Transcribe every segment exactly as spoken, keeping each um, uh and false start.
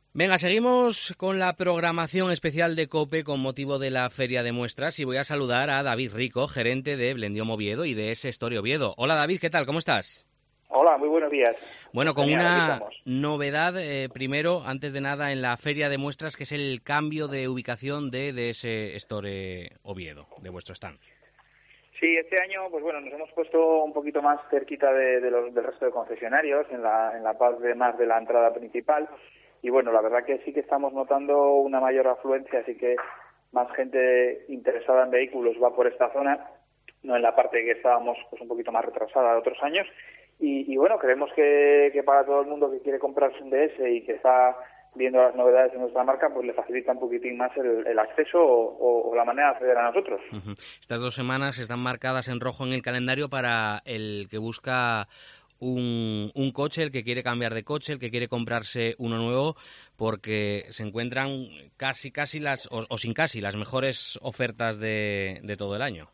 Venga, seguimos con la programación especial de COPE con motivo de la Feria de Muestras y voy a saludar a David Rico, gerente de Blendiom Oviedo y de ese Store Oviedo. Hola David, ¿qué tal? ¿Cómo estás? Hola, muy buenos días. Bueno, con Genial, una novedad, eh, primero, antes de nada, en la Feria de Muestras, que es el cambio de ubicación de, de ese Store Oviedo, de vuestro stand. Sí, este año, pues bueno, nos hemos puesto un poquito más cerquita de, de los, del resto de concesionarios, en la, en la parte más de la entrada principal. Y bueno, la verdad que sí que estamos notando una mayor afluencia, así que más gente interesada en vehículos va por esta zona, no en la parte que estábamos pues un poquito más retrasada de otros años. Y, y bueno, creemos que, que para todo el mundo que quiere comprarse un D S y que está viendo las novedades de nuestra marca, pues le facilita un poquitín más el, el acceso o, o, o la manera de acceder a nosotros. Uh-huh. Estas dos semanas están marcadas en rojo en el calendario para el que busca un, un coche, el que quiere cambiar de coche, el que quiere comprarse uno nuevo, porque se encuentran casi, casi las, o, o sin casi, las mejores ofertas de, de todo el año.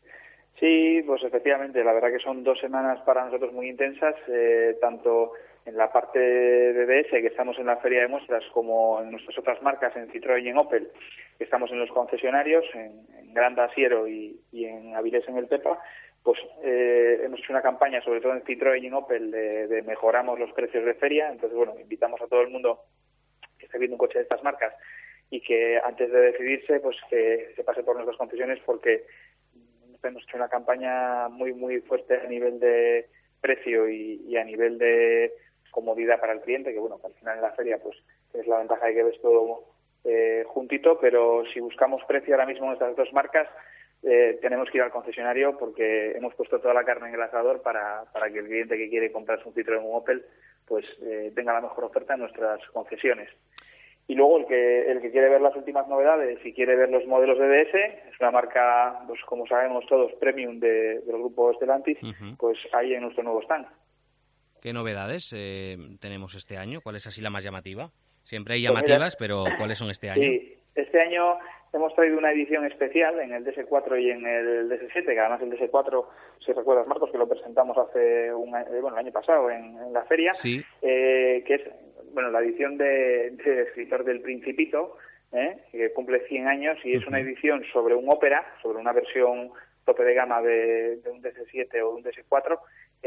Sí, pues efectivamente, la verdad que son dos semanas para nosotros muy intensas, eh, tanto en la parte de D S, que estamos en la Feria de Muestras, como en nuestras otras marcas, en Citroën y en Opel, que estamos en los concesionarios, en, en Granda Siero y, y en Avilés en el Pepa. Pues eh, hemos hecho una campaña, sobre todo en Citroën y en Opel, de, de mejoramos los precios de feria. Entonces, bueno, invitamos a todo el mundo que esté viendo un coche de estas marcas y que antes de decidirse, pues que se pase por nuestras concesiones, porque hemos hecho una campaña muy, muy fuerte a nivel de precio y, y a nivel de comodidad para el cliente, que bueno, que al final en la feria pues es la ventaja de que ves todo eh, juntito, pero si buscamos precio ahora mismo en estas dos marcas, eh, tenemos que ir al concesionario porque hemos puesto toda la carne en el asador para, para que el cliente que quiere comprarse un Citroën o un Opel pues eh, tenga la mejor oferta en nuestras concesiones. Y luego el que el que quiere ver las últimas novedades y quiere ver los modelos de D S, es una marca, pues como sabemos todos, premium de, del grupo Stellantis, uh-huh. Pues ahí en nuestro nuevo stand. ¿Qué novedades eh, tenemos este año? ¿Cuál es así la más llamativa? Siempre hay llamativas, pues mira, pero ¿cuáles son este año? Sí, este año hemos traído una edición especial en el D S cuatro y en el D S siete, que además el D S cuatro, si recuerdas, Marcos, que lo presentamos hace un año, bueno, el año pasado en, en la feria, sí. eh, que es bueno la edición de, de escritor del Principito, ¿eh? Que cumple cien años y es uh-huh. una edición sobre un Opera, sobre una versión tope de gama de, de un D S siete o un D S cuatro,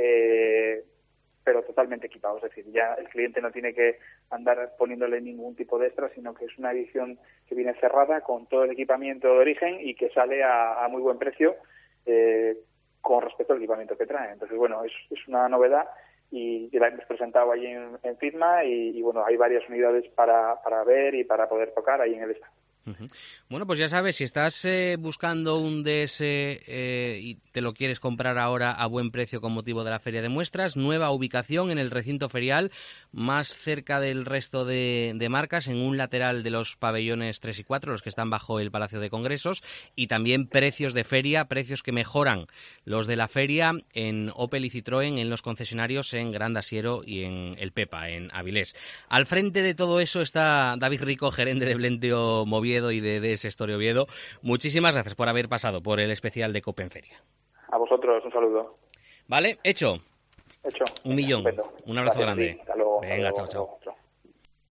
eh, pero totalmente equipado, es decir, ya el cliente no tiene que andar poniéndole ningún tipo de extra, sino que es una edición que viene cerrada con todo el equipamiento de origen y que sale a, a muy buen precio eh, con respecto al equipamiento que trae. Entonces, bueno, es, es una novedad y, y la hemos presentado allí en, en FITMA y, y, bueno, hay varias unidades para, para ver y para poder tocar ahí en el stand. Uh-huh. Bueno, pues ya sabes, si estás eh, buscando un D S eh, y te lo quieres comprar ahora a buen precio con motivo de la Feria de Muestras, nueva ubicación en el recinto ferial, más cerca del resto de, de marcas, en un lateral de los pabellones tres y cuatro, los que están bajo el Palacio de Congresos, y también precios de feria, precios que mejoran los de la feria en Opel y Citroën, en los concesionarios en Granda Siero y en el Pepa, en Avilés. Al frente de todo eso está David Rico, gerente de Blendiom Oviedo y de, de ese Store Oviedo. Muchísimas gracias por haber pasado por el especial de COPE en Feria. A vosotros, un saludo. Vale, hecho. Hecho. Un millón. Estupendo. Un abrazo Gracias, grande. Sí. Hasta luego. Venga, hasta luego, chao, chao. chao.